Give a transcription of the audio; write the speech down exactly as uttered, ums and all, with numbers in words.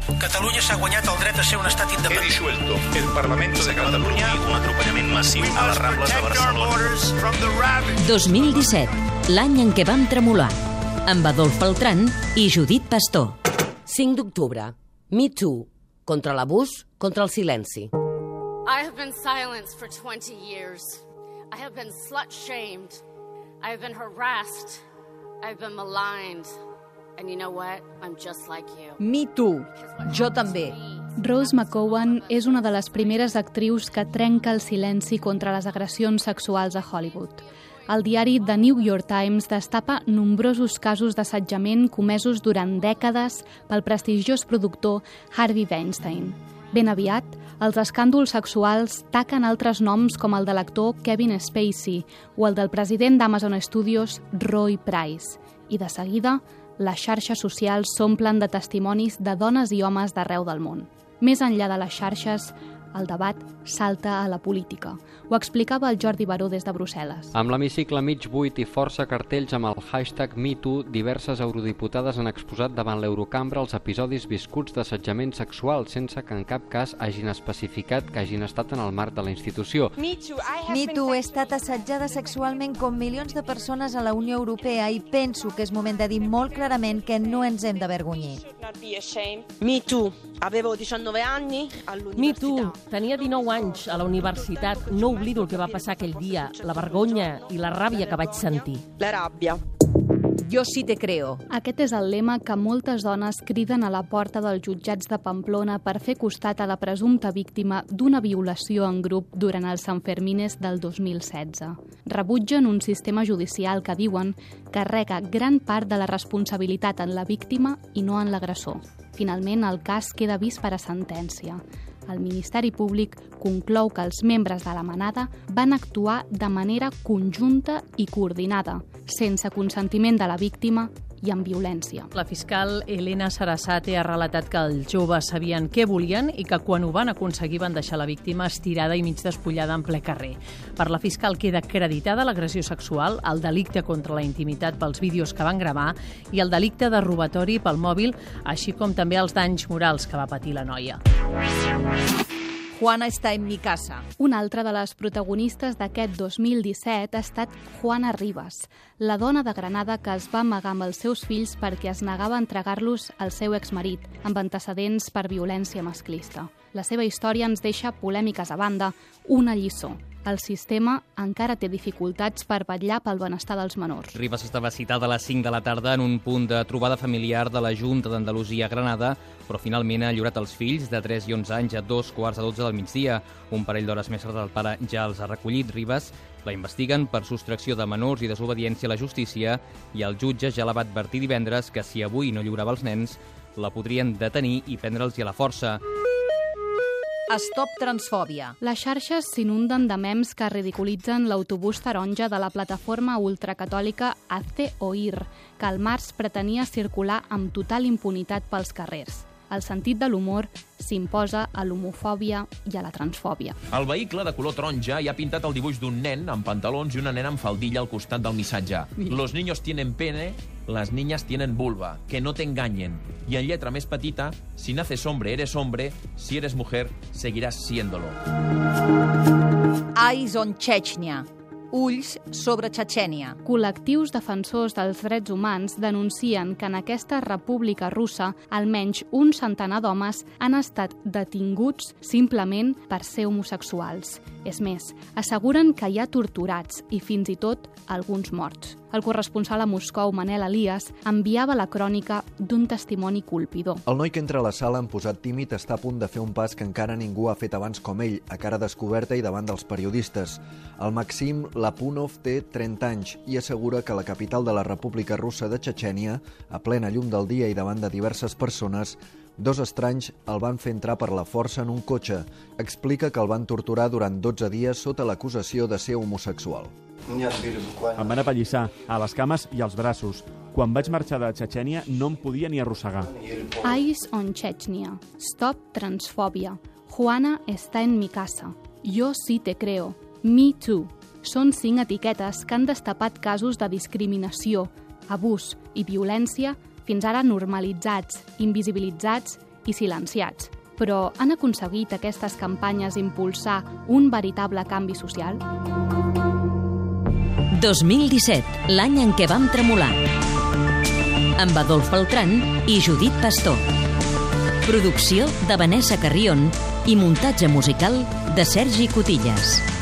Catalunya s'ha guanyat el dret a ser un estat independent. He disuelto el Parlamento de Catalunya. Un atropellament massiu a les Rambles de Barcelona. dos mil disset, l'any en què vam tremolar, amb Adolf Beltrán i Judit Pastor. cinc d'octubre. Me Too. Contra l'abús, contra el silenci. I have been silenced for twenty years. I have been slut-shamed. I have been harassed. I have been maligned. And you know what? I'm just like you. Me Too. Jo també. Rose McGowan és una de les primeres actrius que trenca el silenci contra les agressions sexuals a Hollywood. El diari The New York Times destapa nombrosos casos d'assetjament comesos durant dècades pel prestigiós productor Harvey Weinstein. Ben aviat, els escàndols sexuals taquen altres noms com el de l'actor Kevin Spacey o el del president d'Amazon Studios, Roy Price. I de seguida, les xarxes socials s'omplen de testimonis de dones i homes d'arreu del món. Més enllà de les xarxes, el debat salta a la política. Ho explicava el Jordi Baró des de Brussel·les. Amb l'hemicicle mig buit i força cartells amb el hashtag MeToo, diverses eurodiputades han exposat davant l'Eurocambra els episodis viscuts d'assetjament sexual sense que en cap cas hagin especificat que hagin estat en el marc de la institució. Me Too he estat assetjada sexualment com milions de persones a la Unió Europea i penso que és moment de dir molt clarament que no ens hem d'avergonyir. Me Too. Avevo diciannove anni all'università. Me Too. Tenia dinou anys a la universitat. No oblido el que va passar aquell dia, la vergonya i la ràbia que vaig sentir. La ràbia. Jo sí te creo. Aquest és el lema que moltes dones criden a la porta dels jutjats de Pamplona per fer costat a la presumpta víctima d'una violació en grup durant els Sanfermines del dos mil setze. Rebutgen un sistema judicial que diuen carrega gran part de la responsabilitat en la víctima i no en l'agressor. Finalment, el cas queda vist per a sentència. El Ministeri Públic conclou que els membres de la manada van actuar de manera conjunta i coordinada, sense consentiment de la víctima i amb violència. La fiscal Elena Sarasate ha relatat que els joves sabien què volien i que quan ho van aconseguir van deixar la víctima estirada i mig despullada en ple carrer. Per la fiscal queda acreditada l'agressió sexual, el delicte contra la intimitat pels vídeos que van gravar i el delicte de robatori pel mòbil, així com també els danys morals que va patir la noia. Juana està en mi casa. Una altra de les protagonistes d'aquest dos mil disset ha estat Juana Rivas, la dona de Granada que es va amagar amb els seus fills perquè es negava a entregar-los al seu exmarit, amb antecedents per violència masclista. La seva història ens deixa polèmiques a banda, una lliçó. El sistema encara té dificultats per vetllar pel benestar dels menors. Rivas estava citada a les cinc de la tarda en un punt de trobada familiar de la Junta d'Andalusia a Granada, però finalment ha lliurat els fills de tres i onze anys a dos quarts de dotze del migdia. Un parell d'hores més tard el pare ja els ha recollit. Rivas la investiguen per sostracció de menors i desobediència a la justícia i el jutge ja la va advertir divendres que si avui no lliurava els nens, la podrien detenir i prendre'ls-hi a la força. Stop transfòbia. Les xarxes s'inunden de mems que ridiculitzen l'autobús taronja de la plataforma ultracatòlica Hazte Oír, que al març pretenia circular amb total impunitat pels carrers. El sentit de l'humor s'imposa a l'homofòbia i a la transfòbia. El vehicle de color taronja hi ha pintat el dibuix d'un nen amb pantalons i una nena amb faldilla al costat del missatge. Los niños tienen pene, las niñas tienen vulva, que no te engañen. I en lletra més petita, si naces hombre, eres hombre, si eres mujer, seguirás siéndolo. Eyes on Chechnya. Ulls sobre Txetxènia. Col·lectius defensors dels drets humans denuncien que en aquesta república russa almenys un centenar d'homes han estat detinguts simplement per ser homosexuals. És més, asseguren que hi ha torturats i fins i tot alguns morts. El corresponsal a Moscou, Manel Elias, enviava la crònica d'un testimoni colpidor. El noi que entra a la sala en posat tímid està a punt de fer un pas que encara ningú ha fet abans com ell, a cara descoberta i davant dels periodistes. El Maxim Lapunov té trenta anys i assegura que a la capital de la República Russa de Txetxènia, a plena llum del dia i davant de diverses persones, dos estranys el van fer entrar per la força en un cotxe. Explica que el van torturar durant dotze dies sota l'acusació de ser homosexual. Em van apallissar a les cames i als braços. Quan vaig marxar de Txetxènia no em podia ni arrossegar. Eyes on Chechnya. Stop transfòbia. Juana está en mi casa. Yo sí te creo. Me too. Són cinc etiquetes que han destapat casos de discriminació, abús i violència fins ara normalitzats, invisibilitzats i silenciats. Però han aconseguit aquestes campanyes impulsar un veritable canvi social? dos mil disset, l'any en què vam tremolar. Amb Adolf Beltrán i Judit Pastor. Producció de Vanessa Carrión i muntatge musical de Sergi Cotillas.